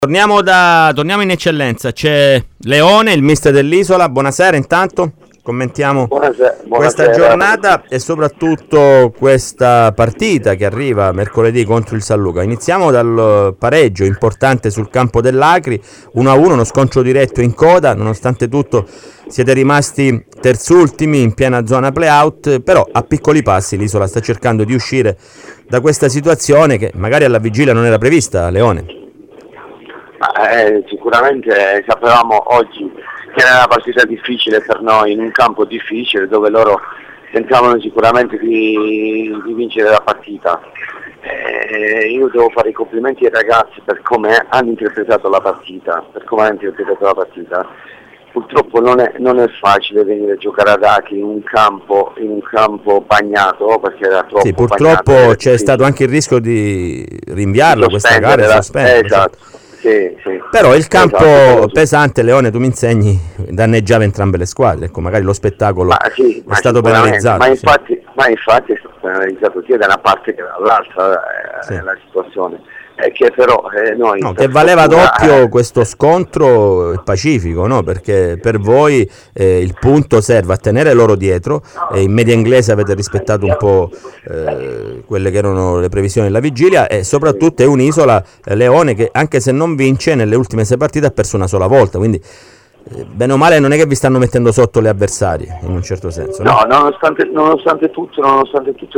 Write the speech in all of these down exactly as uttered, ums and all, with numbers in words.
Torniamo, da, torniamo in eccellenza, c'è Leone, il mister dell'Isola. Buonasera intanto, commentiamo buonasera, buonasera. questa giornata e soprattutto questa partita che arriva mercoledì contro il San Luca. Iniziamo dal pareggio importante sul campo dell'Acri, uno a uno, uno scontro diretto in coda. Nonostante tutto siete rimasti terzultimi in piena zona play-out, però a piccoli passi l'Isola sta cercando di uscire da questa situazione che magari alla vigilia non era prevista, Leone. Eh, sicuramente sapevamo oggi che era una partita difficile per noi, in un campo difficile dove loro tentavano sicuramente di, di vincere la partita. Eh, io devo fare i complimenti ai ragazzi per come hanno interpretato la partita, per come hanno interpretato la partita. Purtroppo non è, non è facile venire a giocare ad Acri in un campo, in un campo bagnato, perché era troppo Sì, purtroppo bagnato, c'è stato anche il rischio di rinviarla questa gara e la, sospendere. esatto. Sì, sì. Però il campo esatto, pesante, Leone, tu mi insegni, danneggiava entrambe le squadre, ecco, magari lo spettacolo ma sì, è ma stato penalizzato. Ma infatti, sì. ma infatti è stato penalizzato sia da una parte che dall'altra, eh, sì. la situazione. Eh, che però eh, noi no, che valeva fortuna, doppio eh, questo scontro pacifico, no? Perché per voi eh, il punto serve a tenere loro dietro, e in media inglese avete rispettato un po' eh, quelle che erano le previsioni della vigilia, e soprattutto è un'Isola, eh, Leone, che anche se non vince nelle ultime sei partite ha perso una sola volta, quindi eh, bene o male non è che vi stanno mettendo sotto le avversarie in un certo senso, no? No, nonostante, nonostante tutto, nonostante tutti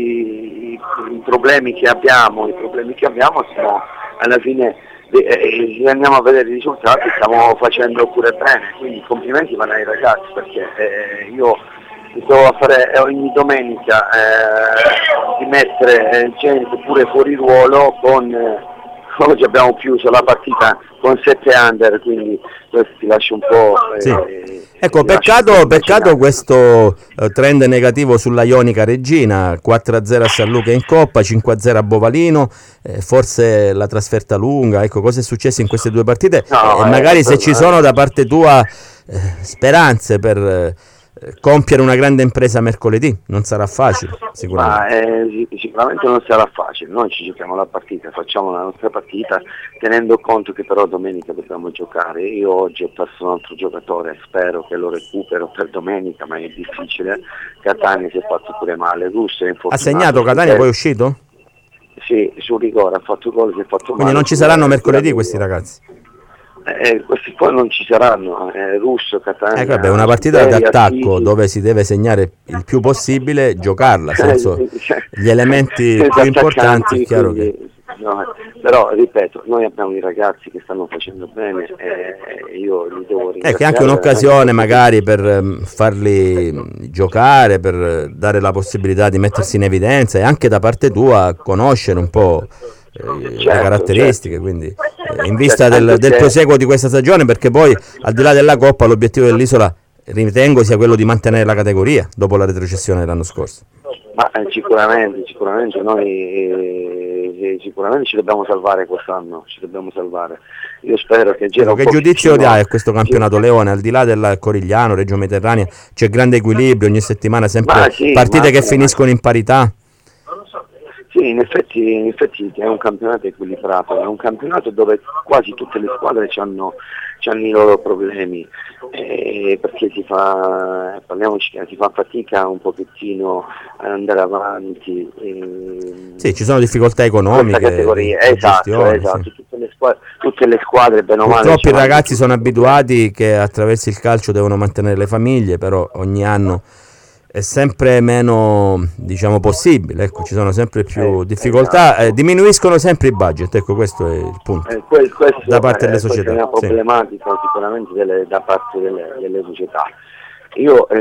i, i, i problemi che abbiamo, i problemi che abbiamo, siamo alla fine eh, se andiamo a vedere i risultati stiamo facendo pure bene, quindi complimenti vanno ai ragazzi, perché eh, io mi trovo a fare ogni domenica eh, di mettere gente pure fuori ruolo con eh, oggi abbiamo chiuso la partita con sette under, quindi questo ti lascia un po'... Eh, sì. Ecco, peccato, peccato questo eh, trend negativo sulla Ionica Regina, quattro a zero a San Luca in Coppa, cinque a zero a Bovalino, eh, forse la trasferta lunga, ecco, cosa è successo in queste due partite? No, e eh, magari se ci sono da parte tua eh, speranze per... Eh, compiere una grande impresa mercoledì, non sarà facile sicuramente. Ma, eh, sicuramente non sarà facile, noi ci giochiamo la partita, facciamo la nostra partita tenendo conto che però domenica dobbiamo giocare. Io oggi ho perso un altro giocatore, spero che lo recupero per domenica, ma è difficile. Catania si è fatto pure male, Russo è infortunato. Ha segnato Catania, poi è uscito? Sì, sul rigore ha fatto gol, si è fatto quindi male. Non ci saranno mercoledì questi ragazzi? Eh, questi poi non ci saranno, eh, Russo, Catania. Eh, vabbè, una partita d'attacco dove si deve segnare il più possibile, giocarla senza gli elementi più importanti, è chiaro che... No, però ripeto, noi abbiamo i ragazzi che stanno facendo bene e io li devo ringraziare. Ecco, è anche un'occasione magari per um, farli giocare, per dare la possibilità di mettersi in evidenza, e anche da parte tua conoscere un po' eh, certo, le caratteristiche, certo. Quindi eh, in vista del, del proseguo di questa stagione, perché poi al di là della Coppa l'obiettivo dell'Isola ritengo sia quello di mantenere la categoria dopo la retrocessione dell'anno scorso. Ma eh, sicuramente, sicuramente noi eh, sicuramente ci dobbiamo salvare quest'anno, ci dobbiamo salvare. Io spero che Giro Che giudizio dai a questo campionato, sì. Leone, al di là del Corigliano, Reggio Mediterranea, c'è grande equilibrio, ogni settimana sempre sì, partite che finiscono in parità? Sì, in effetti, in effetti è un campionato equilibrato, è un campionato dove quasi tutte le squadre hanno i loro problemi, eh, perché si fa, parliamoci, si fa fatica un pochettino ad andare avanti. Eh, sì, ci sono difficoltà economiche. Categoria. Esatto, gestione, esatto. Sì. Tutte, le squadre, tutte le squadre bene o male. Purtroppo i ragazzi sono abituati che attraverso il calcio devono mantenere le famiglie, però ogni anno è sempre meno, diciamo, possibile, ecco, ci sono sempre più eh, difficoltà, esatto. eh, diminuiscono sempre i budget, ecco, questo è il punto, eh, quel, questo, da parte eh, delle società. È una problematica, sì. Sicuramente delle, da parte delle, delle società. Io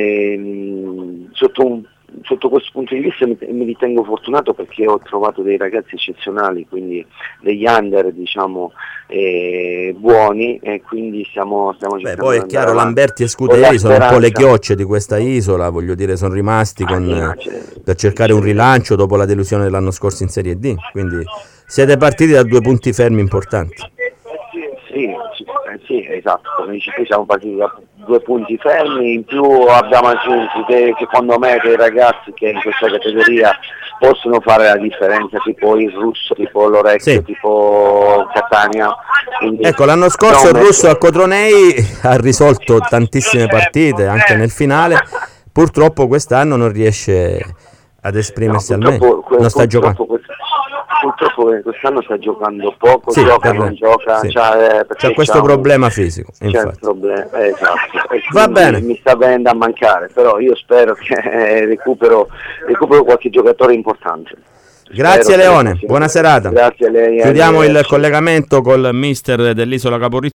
eh, sotto, un, sotto questo punto di vista mi, mi ritengo fortunato, perché ho trovato dei ragazzi eccezionali, quindi degli under, diciamo, eh, buoni, e quindi stiamo, stiamo cercando. Beh, poi è chiaro, Lamberti e Scuderi sono un po' le chiocce di questa Isola, voglio dire, sono rimasti con, ah, sì, no, per cercare un rilancio dopo la delusione dell'anno scorso in Serie D, quindi siete partiti da due punti fermi importanti. Sì, sì, sì, eh, sì, esatto, come dici tu siamo partiti da due punti fermi, in più abbiamo aggiunto dei, secondo me dei ragazzi che in questa categoria possono fare la differenza, tipo il Russo, tipo l'Orecchio, Sì. tipo Catania. Quindi Ecco, l'anno scorso il abbiamo Russo messo- a Cotronei ha risolto tantissime partite, anche nel finale, purtroppo quest'anno non riesce ad no, esprimersi al purtroppo, meglio, que- non sta giocando. purtroppo, quest- purtroppo quest'anno sta giocando poco, Sì, gioca, per- non gioca, sì. c'ha, eh, perché C'è questo c'ha un- problema fisico, c'è il infatti. problema, eh, esatto, e Va quindi bene. mi sta venendo a mancare, però io spero che eh, recupero, recupero qualche giocatore importante. Grazie Spero che Leone, possiamo- buona serata. Grazie a lei. Chiudiamo il arrivederci. collegamento col mister dell'Isola Caporizzo.